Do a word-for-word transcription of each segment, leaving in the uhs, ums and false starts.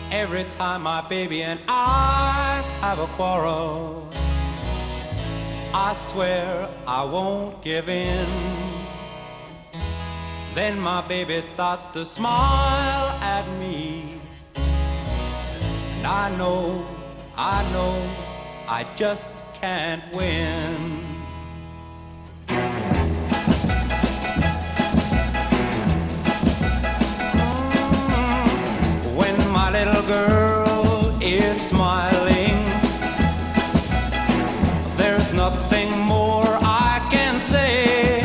Every time my baby and I have a quarrel, I swear I won't give in. Then my baby starts to smile at me, and I know, I know, I just can't win. When my little girl is smiling, there's nothing more I can say.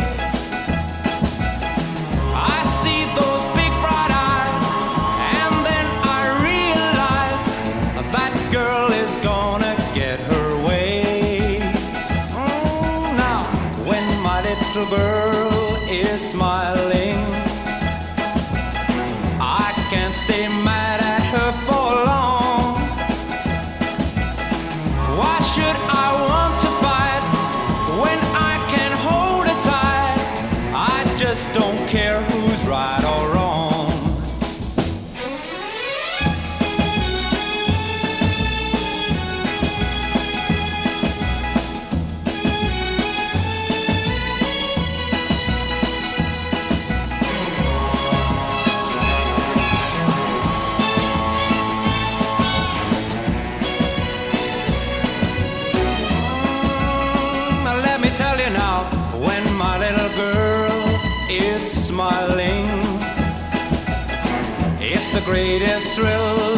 I see those big bright eyes, and then I realize that girl is gonna get her way. Mm, now, when my little girl is smiling, I can't stay mad at her for long. Why should I want to fight when I can hold her tight? I just don't care who's right or wrong. Now, when my little girl is smiling, it's the greatest thrill